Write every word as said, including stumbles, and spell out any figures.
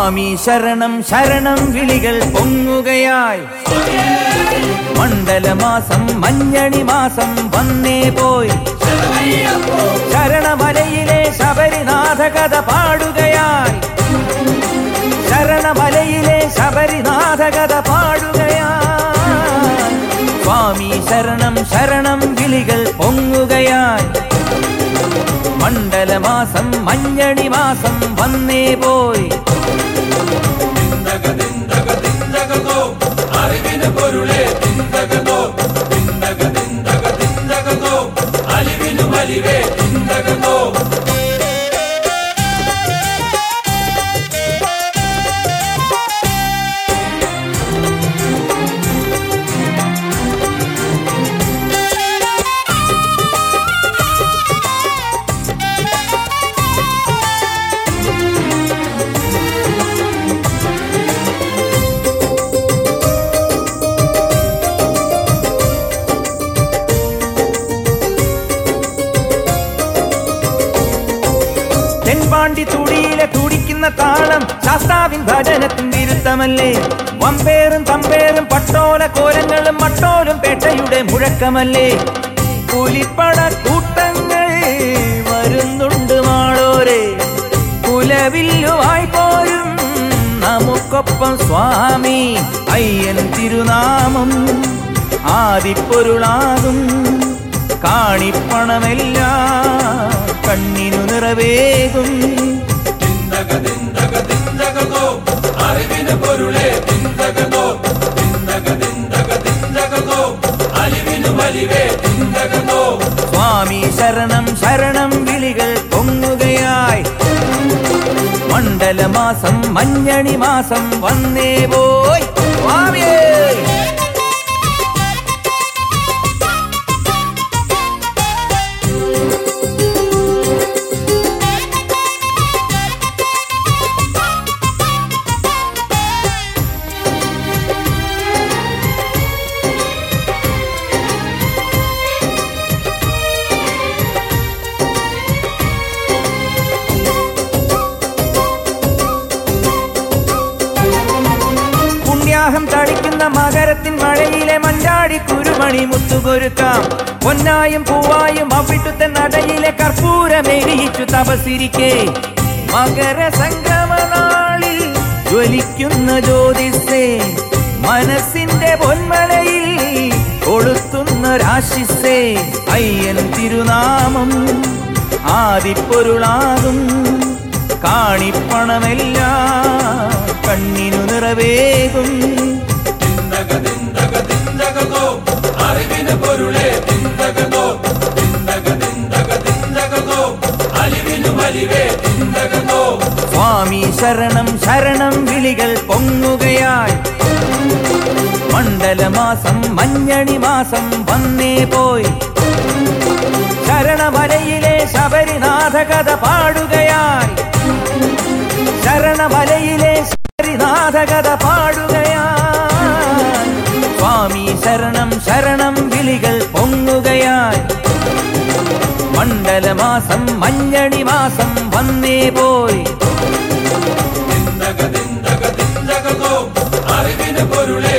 സ്വാമി ശരണം ശരണം വിളികൾ പൊങ്ങുകയായി. മണ്ഡലമാസം മഞ്ഞണി മാസം വന്നേ പോയി. ശരണമലയിലെ ശബരിനാഥ കഥ പാടുകയായി. ശരണമലയിലെ ശബരിനാഥ കഥ പാടുകയായി. സ്വാമി ശരണം ശരണം വിളികൾ പൊങ്ങുകയായി. മണ്ഡലമാസം മഞ്ഞണി മാസം വന്നേ പോയി. അറിവിന് പൊരുളെ തിന്തകതോ തിന്തക തിന്തക തിന്തകതോ അലിവിനു വലിവേ തിന്തകതോ. തെൻപാണ്ടി തുടിയിലെ തുടിക്കുന്ന താളം ശാസ്താവിൻ ഭജനത്തിൻ വിരുദ്ധമല്ലേ. വമ്പേറും തമ്പേറും പട്ടോല കോലങ്ങളും മട്ടോലും പേട്ടയുടെ മുഴക്കമല്ലേ. പുലിപ്പട കൂട്ടങ്ങൾ വരുന്നുണ്ട് മാളോരെ. കുലവില്ലുമായി പോരും നമുക്കൊപ്പം സ്വാമി. അയ്യൻ തിരുനാമം ആദിപ്പൊരുളാകും. കാണിപ്പണമെല്ലാം കണ്ണിനു നിറവേകും. തിന്തക തിന്തക തിന്തകതോ അറിവിന് പൊരുളെ തിന്തകതോ തിന്തക തിന്തക തിന്തകതോ അലിവിനു വലിവേ തിന്തകതോ. സ്വാമി ശരണം ശരണം വിളികൾ പൊങ്ങുകയായി. മണ്ഡലമാസം മഞ്ഞണി മാസം വന്നേ പോയി. സ്വാമിയേ തളിക്കുന്ന മകരത്തിൻ മഴയിലെ മഞ്ചാടി കുരുമണി മുത്തുകൊരുക്കാം. പൊന്നായും പൂവായും അവിടുത്തെ നടയിലെ കർപ്പൂരമേരിയിച്ചു തപസിരിക്കേ. മകര സംക്രമനാളിൽ ജ്വലിക്കുന്ന ജ്യോതിസേ. മനസ്സിന്റെ പൊന്മലയിൽ കൊളുത്തുന്ന രാശിസേ. അയ്യൻ തിരുനാമം ആദിപ്പൊരുളാകും. കാണിപ്പണമെല്ലാം കണ്ണിനു നിറവേകും. തിന്തക തിന്തക തിന്തകതോ അറിവിന് പൊരുളെ തിന്തകതോ തിന്തക തിന്തക തിന്തകതോ അലിവിനു വലിവേ തിന്തകതോ. സ്വാമി ശരണം ശരണം വിളികൾ പൊങ്ങുകയായി. മണ്ഡലമാസം മഞ്ഞണി മാസം വന്നേ പോയി. ശരണമലയിലെ ശബരിനാഥ കഥ പാടുകയായി. ശരണമലയിലെ ശബരിനാഥ കഥ പാടുകയായി. സ്വാമി ശരണം ശരണം വിളികൾ പൊങ്ങുകയായി. മണ്ഡലമാസം മഞ്ഞണി മാസം വന്നേ പോയി. തിന്തക തിന്തക തിന്തകതോ അറിവിന് പൊരുളെ